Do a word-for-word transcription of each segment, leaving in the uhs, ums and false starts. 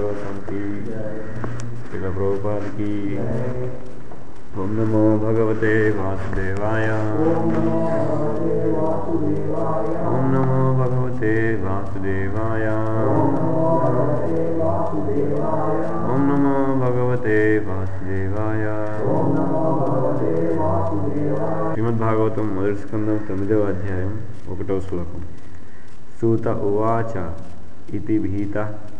भागवतम की श्रील प्रभुपाद की। ओम नमो भगवते वासुदेवाय। ओम नमो भगवते वासुदेवाय। ओम नमो भगवते वासुदेवाय। శ్రీమద్భాగవతం మొదటి స్కందం తొమ్మిదవ అధ్యాయం ఒకటవ శ్లోకం. సూత ఉవాచ ఇతి భీత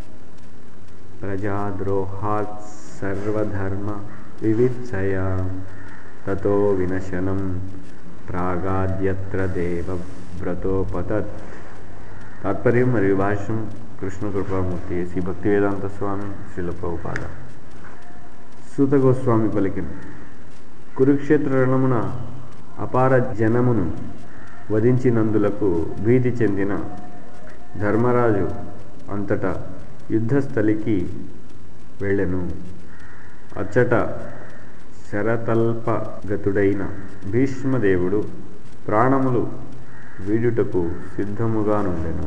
ప్రజాద్రోహాత్ సర్వధర్మ వివిత్సయా తతో వినశనం ప్రాగాద్యత్ర దేవవ్రతోపతత్. తాత్పర్యం మరియు భాష్యం కృష్ణ కృపామూర్తి శ్రీ భక్తివేదాంత స్వామి శ్రీల ప్రభుపాద. సూత గోస్వామి పలికిన కురుక్షేత్ర రణమున అపార జనమును వధించినందులకు భీతి చెందిన ధర్మరాజు అంతటా యుద్ధస్థలికి వెళ్ళెను. అచ్చట శరతల్పగతుడైన భీష్మదేవుడు ప్రాణములు వీడుటకు సిద్ధముగా నుండెను.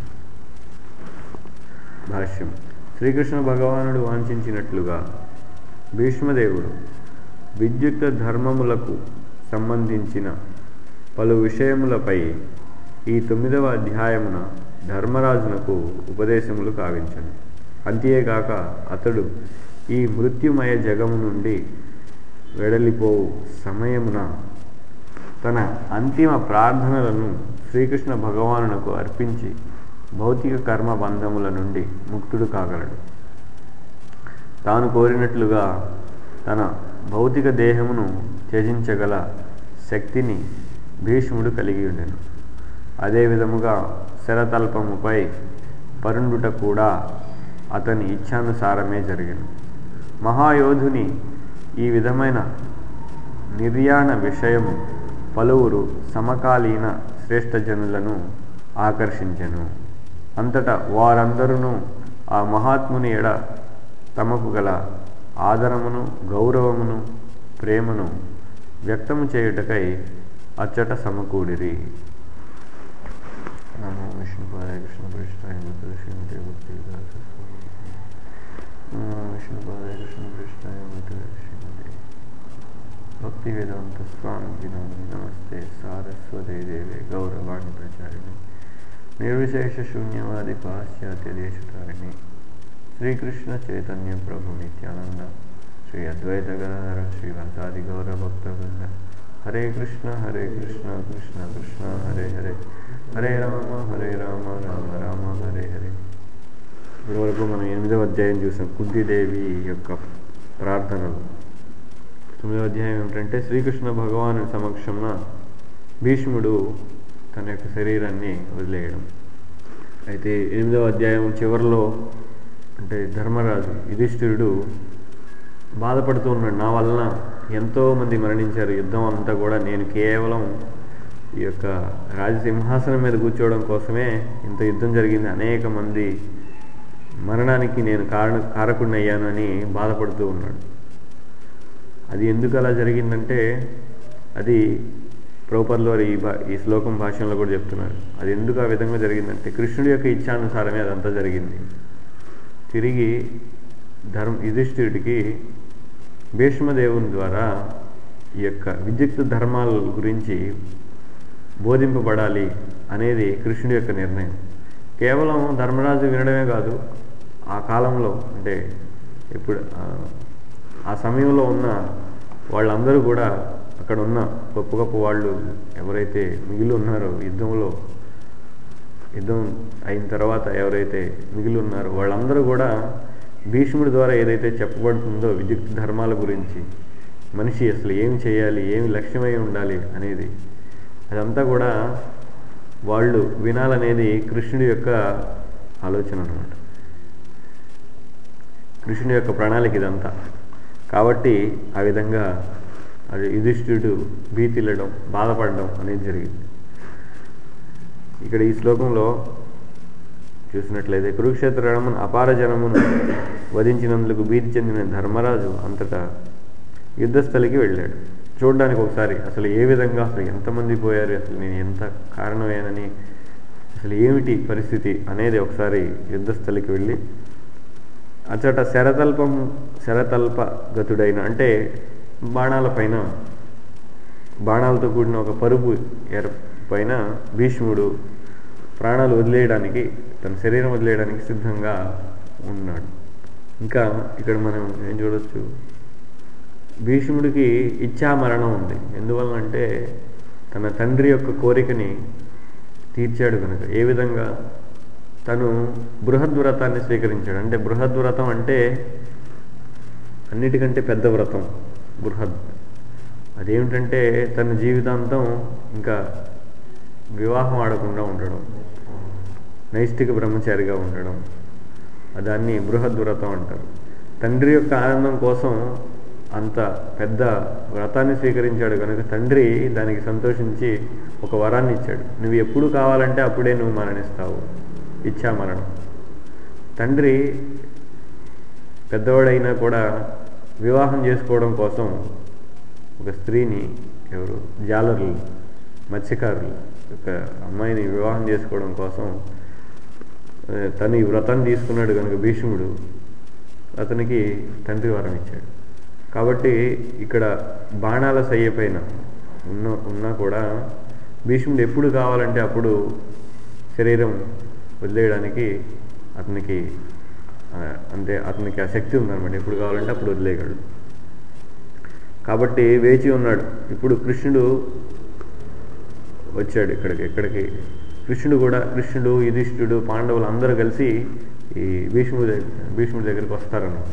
భాష్యం. శ్రీకృష్ణ భగవానుడు వాంఛించినట్లుగా భీష్మదేవుడు విద్యుక్త ధర్మములకు సంబంధించిన పలు విషయములపై ఈ తొమ్మిదవ అధ్యాయమున ధర్మరాజునకు ఉపదేశములు కావించను. అంతేగాక అతడు ఈ మృత్యుమయ జగము నుండి వెడలిపోవు సమయమున తన అంతిమ ప్రార్థనలను శ్రీకృష్ణ భగవానునకు అర్పించి భౌతిక కర్మ బంధముల నుండి ముక్తుడు కాగలడు. తాను కోరినట్లుగా తన భౌతిక దేహమును త్యజించగల శక్తిని భీష్ముడు కలిగి ఉండెను. అదే విధముగా శరతల్పముపై పరుండుట కూడా అతని ఇచ్ఛానుసారమే జరిగెను. మహాయోధుని ఈ విధమైన నిర్యాణ విషయము పలువురు సమకాలీన శ్రేష్టజనులను ఆకర్షించెను. అంతటా వారందరూ ఆ మహాత్ముని ఎడ తమకు గల ఆదరమును గౌరవమును ప్రేమను వ్యక్తము చేయుటకై అచ్చట సమకూడిరి. నమో విష్ణుపాదాయ కృష్ణ పృష్ఠాయ శ్రీమతే భక్తి విష్ణుపాదాయ కృష్ణ పృష్ఠాయ శ్రీమతే భక్తి వేదాంత స్వామి నమస్తే సారస్వతే దేవే గౌరవాణి ప్రచారిణి నిర్విశేష శూన్యవాది పాశ్చాత్య దేశతారిణి శ్రీకృష్ణ చైతన్య ప్రభు నిత్యానంద శ్రీ అద్వైత గదాధర శ్రీవంతాది గౌర భక్తవృంద. హరే కృష్ణ హరే కృష్ణ కృష్ణ కృష్ణ హరే హరే హరే రామ హరే రామ రామ రామ హరే హరే. ఇప్పటివరకు మనం ఎనిమిదవ అధ్యాయం చూసాం, కుంతీదేవి యొక్క ప్రార్థనలు. తొమ్మిదవ అధ్యాయం ఏమిటంటే శ్రీకృష్ణ భగవాను సమక్షంలో భీష్ముడు తన యొక్క శరీరాన్ని వదిలేయడం. అయితే ఎనిమిదవ అధ్యాయం చివరిలో అంటే ధర్మరాజు యుధిష్ఠిరుడు బాధపడుతూ ఉన్నాడు. నా వలన ఎంతోమంది మరణించారు, యుద్ధం అంతా కూడా నేను కేవలం ఈ యొక్క రాజసింహాసనం మీద కూర్చోవడం కోసమే ఇంత యుద్ధం జరిగింది, అనేక మంది మరణానికి నేను కారణ కారకుడిని అయ్యాను అని బాధపడుతూ ఉన్నాడు. అది ఎందుకు అలా జరిగిందంటే అది ప్రభుపాదుల వారు ఈ భా ఈ శ్లోకం భాషలో కూడా చెప్తున్నారు. అది ఎందుకు ఆ విధంగా జరిగిందంటే కృష్ణుడి యొక్క ఇచ్ఛానుసారమే అదంతా జరిగింది. తిరిగి ధర్మ యుధిష్ఠిరుడికి భీష్మదేవుని ద్వారా ఈ యొక్క విద్యుక్త ధర్మాల గురించి బోధింపబడాలి అనేది కృష్ణుడి యొక్క నిర్ణయం. కేవలం ధర్మరాజు వినడమే కాదు, ఆ కాలంలో అంటే ఇప్పుడు ఆ సమయంలో ఉన్న వాళ్ళందరూ కూడా అక్కడ ఉన్న గొప్ప గొప్ప వాళ్ళు ఎవరైతే మిగిలి ఉన్నారో యుద్ధంలో యుద్ధం అయిన తర్వాత ఎవరైతే మిగిలి ఉన్నారో వాళ్ళందరూ కూడా భీష్ముడి ద్వారా ఏదైతే చెప్పబడుతుందో విద్యుక్త ధర్మాల గురించి, మనిషి అసలు ఏమి చేయాలి, ఏమి లక్ష్యమై ఉండాలి అనేది అదంతా కూడా వాళ్ళు వినాలనేది కృష్ణుడి యొక్క ఆలోచన అన్నమాట. కృష్ణుడి యొక్క ప్రణాళిక ఇదంతా. కాబట్టి ఆ విధంగా అది యుధిష్ఠిరుడు భీతిల్లడం బాధపడడం అనేది జరిగింది. ఇక్కడ ఈ శ్లోకంలో చూసినట్లయితే కురుక్షేత్ర రణమున అపార జనమును వధించినందుకు భీతి చెందిన ధర్మరాజు అంతటా యుద్ధస్థలికి వెళ్ళాడు. చూడడానికి ఒకసారి అసలు ఏ విధంగా అసలు ఎంతమంది పోయారు, అసలు నేను ఎంత కారణమేనని, అసలు ఏమిటి పరిస్థితి అనేది ఒకసారి యుద్ధస్థలికి వెళ్ళి అచట శరతల్పం శరతల్ప గతుడైన అంటే బాణాల పైన బాణాలతో కూడిన ఒక పరుపు ఏర్ పైన భీష్ముడు ప్రాణాలు వదిలేయడానికి తన శరీరం వదిలేయడానికి సిద్ధంగా ఉన్నాడు. ఇంకా ఇక్కడ మనం ఏం చూడొచ్చు, భీష్ముడికి ఇచ్ఛా మరణం ఉంది. ఎందువల్లంటే తన తండ్రి యొక్క కోరికని తీర్చాడు కనుక. ఏ విధంగా? తను బృహద్వ్రతాన్ని స్వీకరించాడు. అంటే బృహద్వ్రతం అంటే అన్నిటికంటే పెద్ద వ్రతం బృహద్. అదేమిటంటే తన జీవితాంతం ఇంకా వివాహం ఆడకుండా ఉండడం, నైష్ఠిక బ్రహ్మచారిగా ఉండడం, దాన్ని బృహద్వ్రతం అంటారు. తండ్రి యొక్క ఆనందం కోసం అంత పెద్ద వ్రతాన్ని స్వీకరించాడు కనుక తండ్రి దానికి సంతోషించి ఒక వరాన్ని ఇచ్చాడు. నువ్వు ఎప్పుడు కావాలంటే అప్పుడే నువ్వు మరణిస్తావు, ఇచ్చా మరణం. తండ్రి పెద్దవాడైనా కూడా వివాహం చేసుకోవడం కోసం ఒక స్త్రీని, ఎవరు జాలరులు మత్స్యకారులు ఒక అమ్మాయిని వివాహం చేసుకోవడం కోసం తను ఈ వ్రతాన్ని తీసుకున్నాడు కనుక భీష్ముడు అతనికి తండ్రి వరం ఇచ్చాడు. కాబట్టి ఇక్కడ బాణాల సయ్య పైన ఉన్న ఉన్నా కూడా భీష్ముడు ఎప్పుడు కావాలంటే అప్పుడు శరీరం వదిలేయడానికి అతనికి అంటే అతనికి ఆ శక్తి ఉందన్నమాట. ఎప్పుడు కావాలంటే అప్పుడు వదిలేయగలడు. కాబట్టి వేచి ఉన్నాడు. ఇప్పుడు కృష్ణుడు వచ్చాడు ఇక్కడికి. ఎక్కడికి? కృష్ణుడు కూడా కృష్ణుడు యుధిష్ఠుడు పాండవులు అందరూ కలిసి ఈ భీష్ముడి దగ్గర భీష్ముడి దగ్గరికి వస్తారన్నమాట.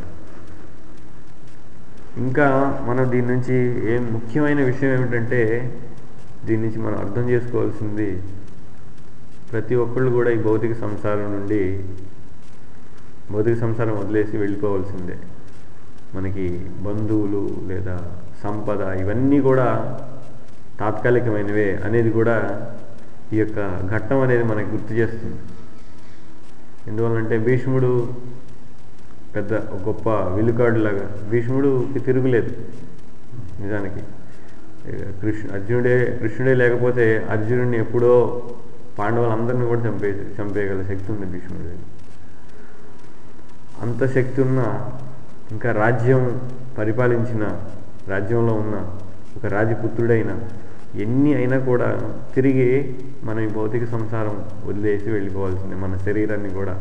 ఇంకా మనం దీని నుంచి ఏం ముఖ్యమైన విషయం ఏమిటంటే, దీని నుంచి మనం అర్థం చేసుకోవాల్సింది, ప్రతి ఒక్కళ్ళు కూడా ఈ భౌతిక సంసారం నుండి భౌతిక సంసారం వదిలేసి వెళ్ళిపోవాల్సిందే. మనకి బంధువులు లేదా సంపద ఇవన్నీ కూడా తాత్కాలికమైనవే అనేది కూడా ఈ యొక్క ఘట్టం అనేది మనకి గుర్తు చేస్తుంది. ఎందువల్లంటే భీష్ముడు పెద్ద గొప్ప విలుకాడులాగా, భీష్ముడుకి తిరుగులేదు నిజానికి. కృష్ణ అర్జునుడే కృష్ణుడే లేకపోతే అర్జునుడిని ఎప్పుడో పాండవులందరినీ కూడా చంపే చంపేయగల శక్తి ఉంది భీష్ముడి. అంత శక్తి ఉన్న, ఇంకా రాజ్యం పరిపాలించిన, రాజ్యంలో ఉన్న ఒక రాజపుత్రుడైన, ఎన్ని అయినా కూడా తిరిగి మనం ఈ భౌతిక సంసారం వదిలేసి వెళ్ళిపోవాల్సిందే, మన శరీరాన్ని కూడా.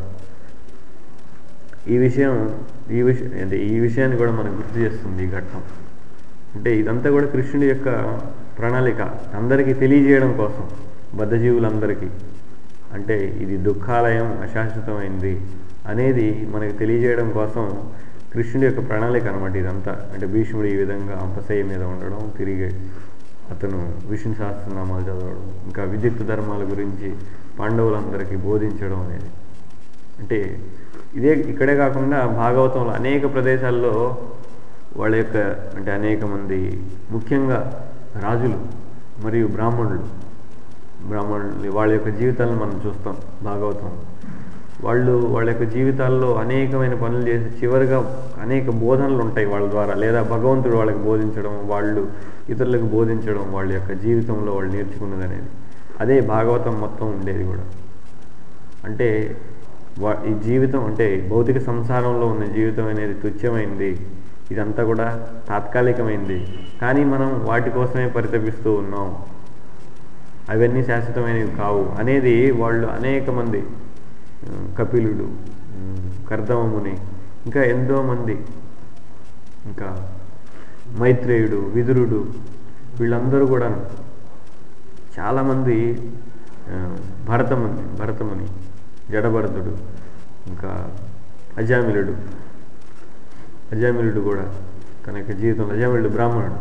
ఈ విషయం ఈ విషయం అంటే ఈ విషయాన్ని కూడా మనకు గుర్తు చేస్తుంది ఈ ఘట్టం. అంటే ఇదంతా కూడా కృష్ణుడి యొక్క ప్రణాళిక అందరికీ తెలియజేయడం కోసం, బద్ధజీవులందరికీ. అంటే ఇది దుఃఖాలయం, అశాశ్వతమైంది అనేది మనకి తెలియజేయడం కోసం కృష్ణుడి యొక్క ప్రణాళిక అనమాట ఇదంతా. అంటే భీష్ముడు ఈ విధంగా అంపశయ్య మీద ఉండడం, తిరిగి అతను విష్ణు సహస్రనామాలు చదవడం, ఇంకా విద్యుత్ ధర్మాల గురించి పాండవులందరికీ బోధించడం అనేది. అంటే ఇదే ఇక్కడే కాకుండా భాగవతంలో అనేక ప్రదేశాల్లో వాళ్ళ యొక్క అంటే అనేక మంది ముఖ్యంగా రాజులు మరియు బ్రాహ్మణులు బ్రాహ్మణులు వాళ్ళ యొక్క జీవితాలను మనం చూస్తాం భాగవతం. వాళ్ళు వాళ్ళ యొక్క జీవితాల్లో అనేకమైన పనులు చేసి చివరిగా అనేక బోధనలు ఉంటాయి వాళ్ళ ద్వారా, లేదా భగవంతుడు వాళ్ళకి బోధించడం, వాళ్ళు ఇతరులకు బోధించడం, వాళ్ళ యొక్క జీవితంలో వాళ్ళు నేర్చుకున్నది అనేది. అదే భాగవతం మొత్తం ఉండేది కూడా. అంటే వా ఈ జీవితం అంటే భౌతిక సంసారంలో ఉన్న జీవితం అనేది తుచ్చమైంది, ఇదంతా కూడా తాత్కాలికమైంది, కానీ మనం వాటి కోసమే పరితపిస్తూ ఉన్నాం, అవన్నీ శాశ్వతమైనవి కావు అనేది వాళ్ళు అనేక మంది, కపిలుడు, కర్దమముని, ఇంకా ఎంతోమంది, ఇంకా మైత్రేయుడు, విదురుడు, వీళ్ళందరూ కూడా చాలామంది, భరతముని భరతముని జడభరతుడు, ఇంకా అజామిలుడు అజామిలుడు కూడా తన యొక్క జీవితంలో, అజామిలుడు బ్రాహ్మణుడు,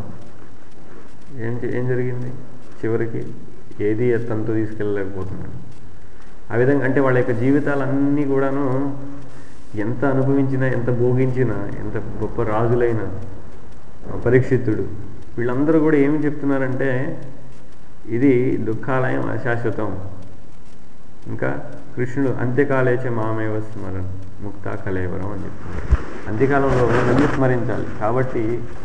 ఏం ఏం జరిగింది చివరికి? ఏది తనతో తీసుకెళ్ళలేకపోతున్నాడు. ఆ విధంగా అంటే వాళ్ళ యొక్క జీవితాలన్నీ కూడాను ఎంత అనుభవించినా, ఎంత భోగించినా, ఎంత గొప్ప రాజులైన పరీక్షితుడు, వీళ్ళందరూ కూడా ఏమి చెప్తున్నారంటే ఇది దుఃఖాలయం, అశాశ్వతం. ఇంకా కృష్ణుడు అంత్యకాలేచ మామేవ స్మరణ ముక్తా కలేవరం అని చెప్తున్నారు. అంత్యకాలంలో నన్ను స్మరించాలి. కాబట్టి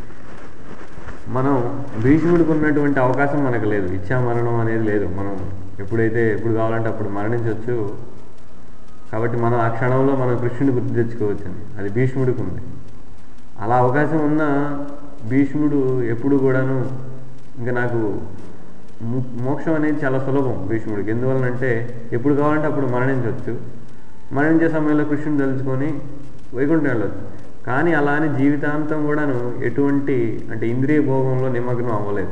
మనం భీష్ముడికి ఉన్నటువంటి అవకాశం మనకు లేదు, ఇచ్చా మరణం అనేది లేదు. మనం ఎప్పుడైతే ఎప్పుడు కావాలంటే అప్పుడు మరణించవచ్చు. కాబట్టి మనం ఆ క్షణంలో మనం కృష్ణుని గుర్తు తెచ్చుకోవచ్చని, అది భీష్ముడికి ఉంది. అలా అవకాశం ఉన్న భీష్ముడు ఎప్పుడు కూడాను ఇంకా నాకు మోక్షం అనేది చాలా సులభం భీష్ముడికి. ఎందువలనంటే ఎప్పుడు కావాలంటే అప్పుడు మరణించవచ్చు, మరణించే సమయంలో కృష్ణుని తెలుసుకొని వైకుంఠం వెళ్ళవచ్చు. కానీ అలా అని జీవితాంతం కూడాను ఎటువంటి అంటే ఇంద్రియ భోగంలో నిమగ్నం అవ్వలేదు.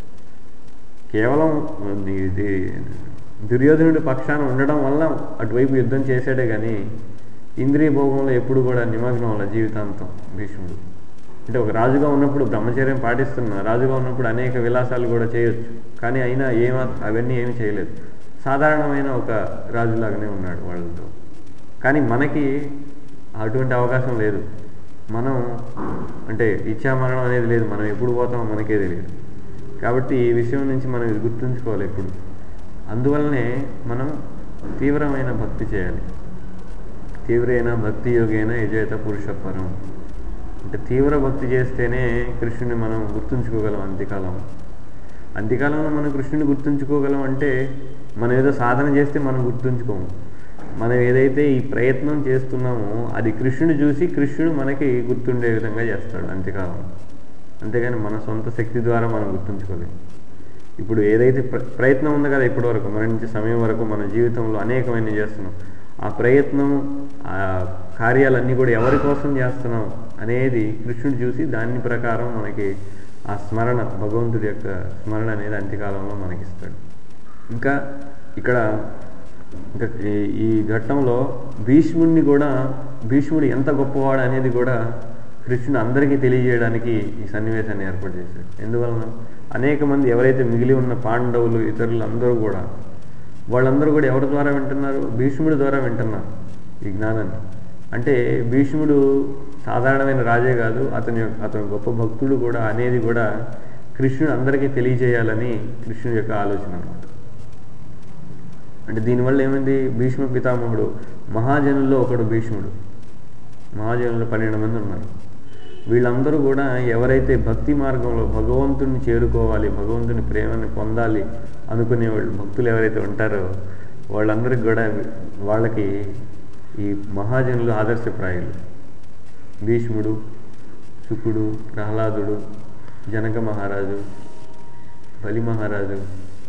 కేవలం ఇది దుర్యోధనుడి పక్షాన ఉండడం వల్ల అటువైపు యుద్ధం చేశాడే కానీ ఇంద్రియ భోగంలో ఎప్పుడు కూడా నిమగ్నం అవ్వలేదు జీవితాంతం భీష్ముడు. అంటే ఒక రాజుగా ఉన్నప్పుడు బ్రహ్మచర్యం పాటిస్తున్నా, రాజుగా ఉన్నప్పుడు అనేక విలాసాలు కూడా చేయొచ్చు, కానీ అయినా ఏమా అవన్నీ ఏమి చేయలేదు. సాధారణమైన ఒక రాజులాగానే ఉన్నాడు వాళ్ళతో. కానీ మనకి అటువంటి అవకాశం లేదు. మనం అంటే ఇచ్చామరణం అనేది లేదు, మనం ఎప్పుడు పోతామో మనకే తెలియదు. కాబట్టి ఈ విషయం నుంచి మనం ఇది గుర్తుంచుకోవాలి ఎప్పుడు. అందువల్లనే మనం తీవ్రమైన భక్తి చేయాలి. తీవ్రైన భక్తి యోగైన యజేత పురుషపరం. అంటే తీవ్ర భక్తి చేస్తేనే కృష్ణుని మనం గుర్తుంచుకోగలం అంత్యకాలం. అంత్యకాలంలో మనం కృష్ణుని గుర్తుంచుకోగలం అంటే మనం ఏదో సాధన చేస్తే మనం గుర్తుంచుకోము. మనం ఏదైతే ఈ ప్రయత్నం చేస్తున్నామో అది కృష్ణుని చూసి కృష్ణుడు మనకి గుర్తుండే విధంగా చేస్తాడు అంత్యకాలం. అంతేగాని మన సొంత శక్తి ద్వారా మనం గుర్తుంచుకోలేము. ఇప్పుడు ఏదైతే ప్ర ప్రయత్నం ఉంది కదా ఇప్పటి వరకు మరణించే సమయం వరకు మన జీవితంలో అనేకమైన చేస్తున్నాం, ఆ ప్రయత్నం ఆ కార్యాలన్నీ కూడా ఎవరి కోసం చేస్తున్నాం అనేది కృష్ణుడు చూసి దాని ప్రకారం మనకి ఆ స్మరణ, భగవంతుడి యొక్క స్మరణ అనేది అంత్యకాలంలో మనకిస్తాడు. ఇంకా ఇక్కడ ఇంకా ఈ ఘట్టంలో భీష్ముడిని కూడా, భీష్ముడు ఎంత గొప్పవాడు అనేది కూడా కృష్ణుడు అందరికీ తెలియజేయడానికి ఈ సన్నివేశాన్ని ఏర్పాటు చేశాడు. ఎందువలన అనేక మంది ఎవరైతే మిగిలి ఉన్న పాండవులు ఇతరులు అందరూ కూడా వాళ్ళందరూ కూడా ఎవరి ద్వారా వింటున్నారు? భీష్ముడి ద్వారా వింటున్నారు ఈ జ్ఞానాన్ని. అంటే భీష్ముడు సాధారణమైన రాజే కాదు, అతని అతను గొప్ప భక్తుడు కూడా అనేది కూడా కృష్ణుడు అందరికీ తెలియజేయాలని కృష్ణుడి యొక్క ఆలోచన అన్నమాట. అంటే దీనివల్ల ఏమైంది? భీష్మ పితామహుడు మహాజనుల్లో ఒకడు భీష్ముడు. మహాజనుల్లో పన్నెండు మంది ఉన్నారు. వీళ్ళందరూ కూడా ఎవరైతే భక్తి మార్గంలో భగవంతుని చేరుకోవాలి, భగవంతుని ప్రేమని పొందాలి అనుకునే వాళ్ళు భక్తులు ఎవరైతే ఉంటారో వాళ్ళందరికీ కూడా వాళ్ళకి ఈ మహాజనులు ఆదర్శప్రాయులు. భీష్ముడు, శుకుడు, ప్రహ్లాదుడు, జనక మహారాజు, బలి మహారాజు,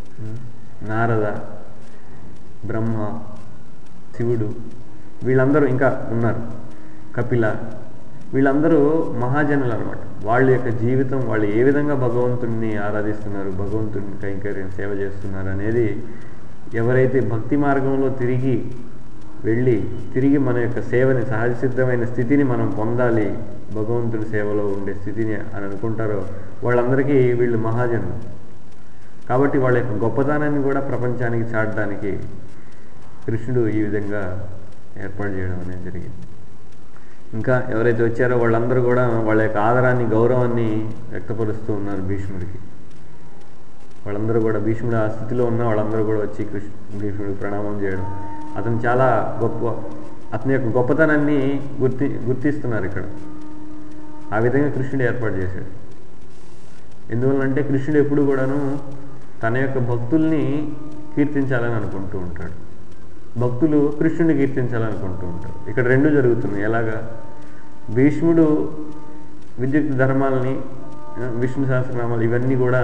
నారద, బ్రహ్మ, శివుడు, వీళ్ళందరూ ఇంకా ఉన్నారు, కపిల, వీళ్ళందరూ మహాజనులు అనమాట. వాళ్ళ యొక్క జీవితం, వాళ్ళు ఏ విధంగా భగవంతుడిని ఆరాధిస్తున్నారు, భగవంతుడిని కైంకర్యం సేవ చేస్తున్నారు అనేది ఎవరైతే భక్తి మార్గంలో తిరిగి వెళ్ళి తిరిగి మన యొక్క సేవని, సహజ సిద్ధమైన స్థితిని మనం పొందాలి, భగవంతుడి సేవలో ఉండే స్థితిని అని అనుకుంటారో వాళ్ళందరికీ వీళ్ళు మహాజనులు. కాబట్టి వాళ్ళ యొక్క గొప్పతనాన్ని కూడా ప్రపంచానికి చాటడానికి కృష్ణుడు ఈ విధంగా ఏర్పాటు చేయడం అనేది జరిగింది. ఇంకా ఎవరైతే వచ్చారో వాళ్ళందరూ కూడా వాళ్ళ యొక్క ఆదరాన్ని, గౌరవాన్ని వ్యక్తపరుస్తూ ఉన్నారు భీష్ముడికి. వాళ్ళందరూ కూడా భీష్ముడు ఆ స్థితిలో ఉన్న వాళ్ళందరూ కూడా వచ్చి కృష్ణ భీష్ముడికి ప్రణామం చేయడం, అతను చాలా గొప్ప, అతని యొక్క గొప్పతనాన్ని గుర్తి గుర్తిస్తున్నారు ఇక్కడ. ఆ విధంగా కృష్ణుడు ఏర్పాటు చేశాడు. ఎందువల్లంటే కృష్ణుడు ఎప్పుడు కూడాను తన యొక్క భక్తుల్ని కీర్తించాలని అనుకుంటూ ఉంటాడు, భక్తులు కృష్ణుడిని కీర్తించాలనుకుంటూ ఉంటారు. ఇక్కడ రెండు జరుగుతున్నాయి. ఎలాగా? భీష్ముడు విద్యుత్ ధర్మాలని, విష్ణు సహస్రనామాలు ఇవన్నీ కూడా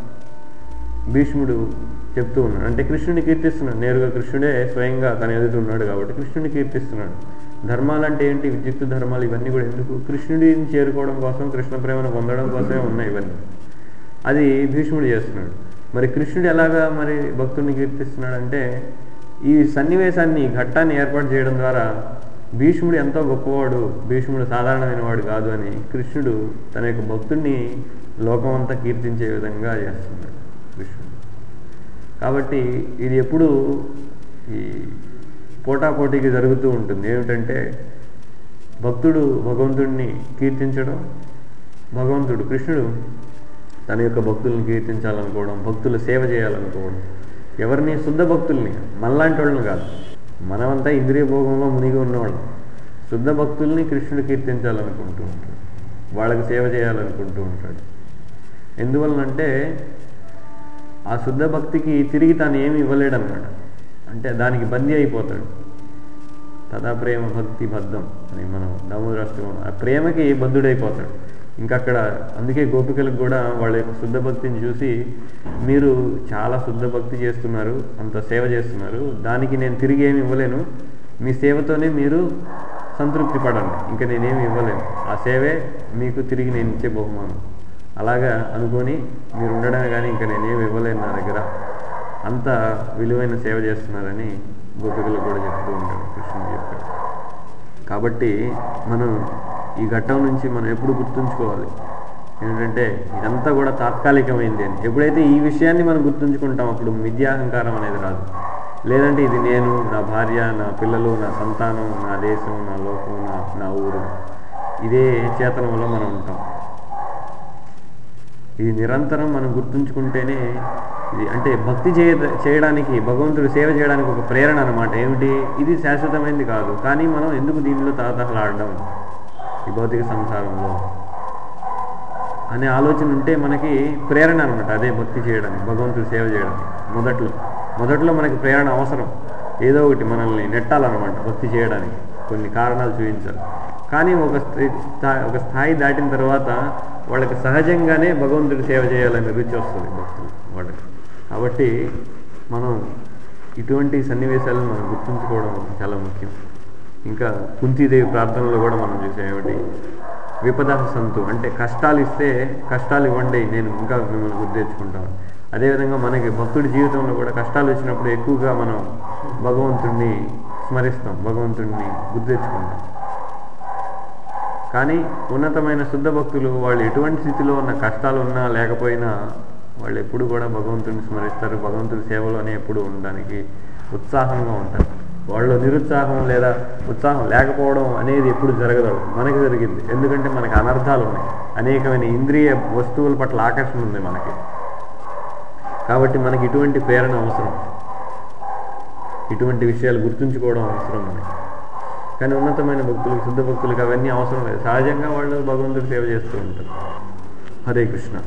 భీష్ముడు చెప్తూ ఉన్నాడు. అంటే కృష్ణుడిని కీర్తిస్తున్నాడు, నేరుగా కృష్ణుడే స్వయంగా తన ఎదుగుతున్నాడు కాబట్టి కృష్ణుడిని కీర్తిస్తున్నాడు. ధర్మాలు అంటే ఏంటి? విద్యుత్ ధర్మాలు ఇవన్నీ కూడా ఎందుకు? కృష్ణుడిని చేరుకోవడం కోసం, కృష్ణ ప్రేమను పొందడం కోసమే ఉన్నాయి ఇవన్నీ. అది భీష్ముడు చేస్తున్నాడు. మరి కృష్ణుడు ఎలాగా మరి భక్తుడిని కీర్తిస్తున్నాడు అంటే ఈ సన్నివేశాన్ని, ఘట్టాన్ని ఏర్పాటు చేయడం ద్వారా భీష్ముడు ఎంతో గొప్పవాడు, భీష్ముడు సాధారణమైన వాడు కాదు అని కృష్ణుడు తన యొక్క భక్తుడిని లోకమంతా కీర్తించే విధంగా చేస్తున్నాడు కృష్ణుడు. కాబట్టి ఇది ఎప్పుడు ఈ పోటాపోటీకి జరుగుతూ ఉంటుంది. ఏమిటంటే భక్తుడు భగవంతుడిని కీర్తించడం, భగవంతుడు కృష్ణుడు తన యొక్క భక్తుల్ని కీర్తించాలనుకోవడం, భక్తుల సేవ చేయాలనుకోవడం. ఎవరిని? శుద్ధ భక్తుల్ని, మనలాంటి వాళ్ళని కాదు. మనమంతా ఇంద్రియ భోగంలో మునిగి ఉన్నవాళ్ళం. శుద్ధ భక్తుల్ని కృష్ణుడు కీర్తించాలనుకుంటూ ఉంటాడు, వాళ్ళకి సేవ చేయాలనుకుంటూ ఉంటాడు. ఎందువలనంటే ఆ శుద్ధ భక్తికి తిరిగి తాను ఏమి ఇవ్వలేడన్నమాట. అంటే దానికి బందీ అయిపోతాడు. తదా ప్రేమ భక్తి బద్ధం అని మనం దామోదరాష్టకం. ఆ ప్రేమకి బద్ధుడైపోతాడు. ఇంకా అక్కడ అందుకే గోపికలకు కూడా వాళ్ళ యొక్క శుద్ధ భక్తిని చూసి, మీరు చాలా శుద్ధ భక్తి చేస్తున్నారు, అంత సేవ చేస్తున్నారు, దానికి నేను తిరిగి ఏమి ఇవ్వలేను, మీ సేవతోనే మీరు సంతృప్తి పడండి, ఇంకా నేనేమి ఇవ్వలేను, ఆ సేవే మీకు తిరిగి నేను ఇచ్చే బహుమానం, అలాగా అనుకొని మీరు ఉండడమే కానీ ఇంకా నేనేమి ఇవ్వలేను నా దగ్గర, అంత విలువైన సేవ చేస్తున్నారని గోపికలకు కూడా చెప్తూ ఉంటాడు, కృష్ణుడు చెప్పాడు. కాబట్టి మనం ఈ ఘట్టం నుంచి మనం ఎప్పుడు గుర్తుంచుకోవాలి ఏంటంటే ఇదంతా కూడా తాత్కాలికమైంది అని. ఎప్పుడైతే ఈ విషయాన్ని మనం గుర్తుంచుకుంటాం అప్పుడు మిథ్యాహంకారం అనేది రాదు. లేదంటే ఇది నేను, నా భార్య, నా పిల్లలు, నా సంతానం, నా దేశం, నా లోకం, నా నా ఊరు, ఇదే చేతనంలో మనం ఉంటాం. ఇది నిరంతరం మనం గుర్తుంచుకుంటేనే ఇది అంటే భక్తి చేయ చేయడానికి భగవంతుడు సేవ చేయడానికి ఒక ప్రేరణ అనమాట. ఏమిటి, ఇది శాశ్వతమైనది కాదు, కానీ మనం ఎందుకు దీనిలో తహతహలాడడం ఈ భౌతిక సంసారంలో అనే ఆలోచన ఉంటే మనకి ప్రేరణ అనమాట. అదే భక్తి చేయడానికి, భగవంతుడు సేవ చేయడానికి. మొదట్లో మొదట్లో మనకి ప్రేరణ అవసరం, ఏదో ఒకటి మనల్ని నెట్టాలన్నమాట భక్తి చేయడానికి, కొన్ని కారణాలు చూపించాలి. కానీ ఒక స్థాయి ఒక స్థాయి దాటిన తర్వాత వాళ్ళకి సహజంగానే భగవంతుడి సేవ చేయాలని రుచి వస్తుంది భక్తులు వాళ్ళకి. కాబట్టి మనం ఇటువంటి సన్నివేశాలను మనం గుర్తుంచుకోవడం చాలా ముఖ్యం. ఇంకా కుంతీదేవి ప్రార్థనలో కూడా మనం చూసాం ఏమిటి, విపద సంతు అంటే కష్టాలు ఇస్తే కష్టాలు ఇవ్వండి, నేను ఇంకా మిమ్మల్ని గుర్తు తెచ్చుకుంటాను. అదేవిధంగా మనకి భక్తుడి జీవితంలో కూడా కష్టాలు వచ్చినప్పుడు ఎక్కువగా మనం భగవంతుడిని స్మరిస్తాం, భగవంతుడిని గుర్తు తెచ్చుకుంటాం. కానీ ఉన్నతమైన శుద్ధ భక్తులు వాళ్ళు ఎటువంటి స్థితిలో ఉన్న కష్టాలు ఉన్నా లేకపోయినా వాళ్ళు ఎప్పుడు కూడా భగవంతుడిని స్మరిస్తారు, భగవంతుడి సేవలోనే ఎప్పుడు ఉండడానికి ఉత్సాహంగా ఉంటారు. వాళ్ళు నిరుత్సాహం లేదా ఉత్సాహం లేకపోవడం అనేది ఎప్పుడు జరగదు, మనకి జరిగింది. ఎందుకంటే మనకి అనర్థాలు ఉన్నాయి, అనేకమైన ఇంద్రియ వస్తువుల పట్ల ఆకర్షణ ఉంది మనకి. కాబట్టి మనకి ఇటువంటి ప్రేరణ అవసరం, ఇటువంటి విషయాలు గుర్తుంచుకోవడం అవసరం మనకి. కానీ ఉన్నతమైన భక్తులకు, శుద్ధ భక్తులకు అవన్నీ అవసరం లేదు, సహజంగా వాళ్ళు భగవంతుడి సేవ చేస్తూ ఉంటారు. హరే కృష్ణ.